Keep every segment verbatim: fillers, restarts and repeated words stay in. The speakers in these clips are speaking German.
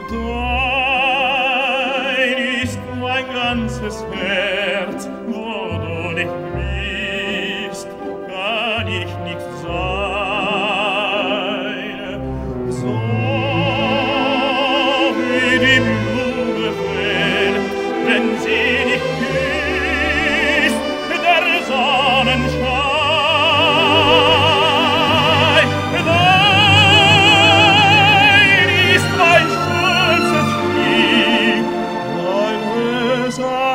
Dein ist mein ganzes Herz, wo du nicht bist, kann ich nicht sein. So wie die Blume fällt, wenn sie dich küsst, der Sonnenschein. Dein ist mein schönstes Lied, weil es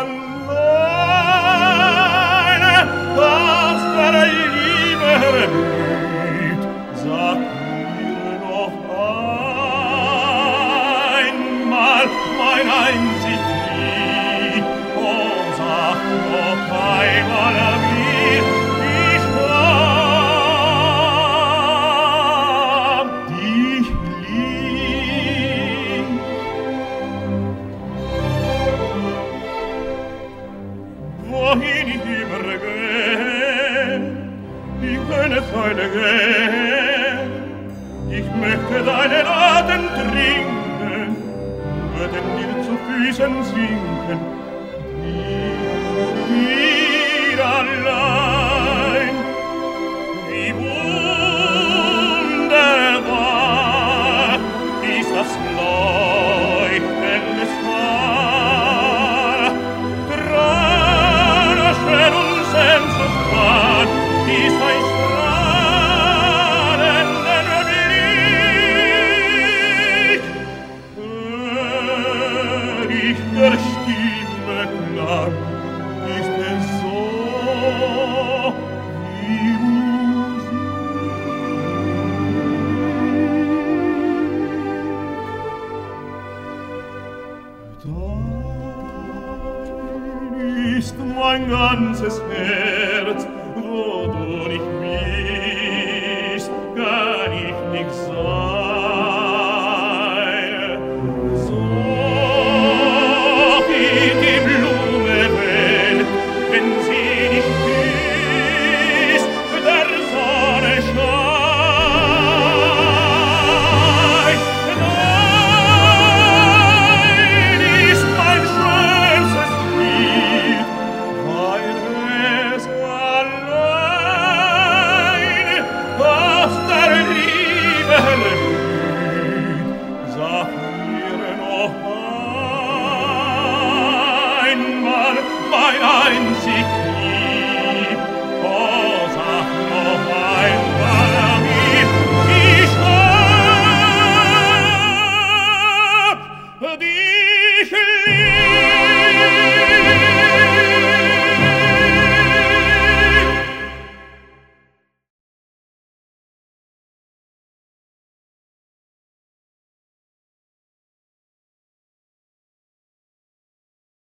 alleine aus der Liebe erblüht. Sag mir noch einmal mein einzig Lied, oh, sag noch einmal, wie ich hab dich lieb. Wohin ich immer geh, ich könne keine gehen, ich möchte deinen Atem trinken, würde dir zu Füßen sinken, dir allein. Wie wunderbar ist das Leuchten des Haar. Trauerschön und Sehnsucht ist ein strahlender Blick. Hör ich der Stimme Klang, ist es so wie Musik. Dein ist mein ganzes Herz, wo du nicht bist, kann ich nicht sein. So wie die Blume fällt, wenn sie dich küsst, der Sonne scheint. Dein ist mein schönstes Lied, weil es alleine aus der Liebe erblüht. Sag mir noch einmal mein einzig Lieb, oh, sag noch einmal, wie ich hab dich lieb.